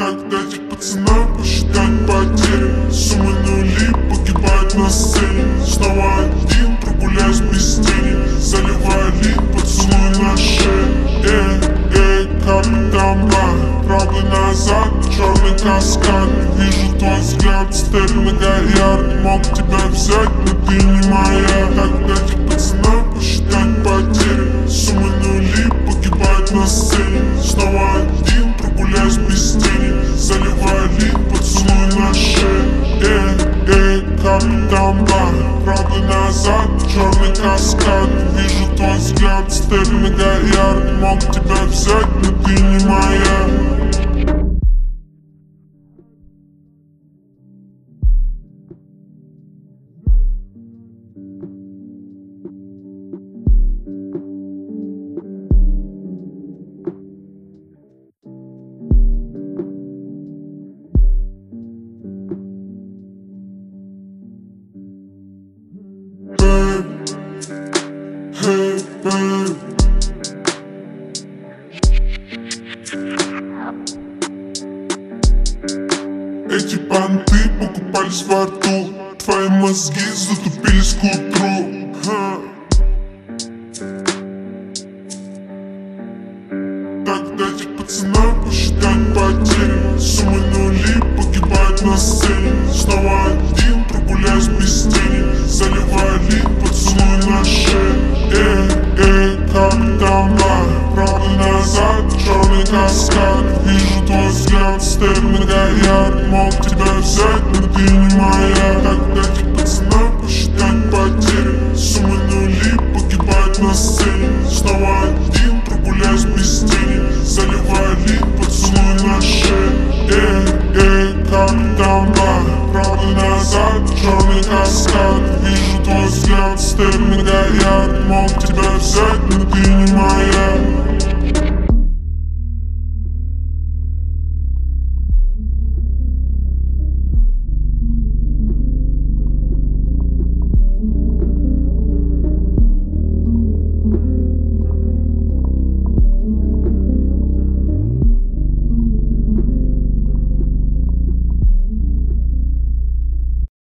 Так дайте пацанам посчитать потери. Суммы нули погибают на сцене. Снова один, прогуляюсь без тени. Заливаю лид, поцелуй на шее. Капитан Бар, правда назад, черный каскад. Вижу твой взгляд, Стерлинг Гоярд. Мог тебя взять, но ты не моя. Так дайте пацанам посчитать потери. Суммы нули погибают на сцене. Снова один, прогуляюсь без тени. Заливаю лид, поцелуй на шее. Капитан Бар, правда назад, черный каскад. Вижу твой взгляд, Стерлинг Гоярд. Мог тебя взять, но ты не моя. Эти понты покупались во рту. Твои мозги затупились к утру. Так дайте пацанам посчитать потери. Суммы нули погибают на сцене. Снова один, прогуляюсь без тени. Заливаю лид, поцелуй на шее. Капитан Бар, правда назад, черный каскад. Вижу твой взгляд, Стерлинг Гоярд. Мог тебя взять, но ты не моя. Так дайте пацанам посчитать потери. Суммы нули погибают на сцене. Снова один, прогуляюсь без тени. Заливаю лид, поцелуй на шее. Капитан Бар, правда назад, черный каскад. Вижу твой взгляд, Стерлинг Гоярд. Мог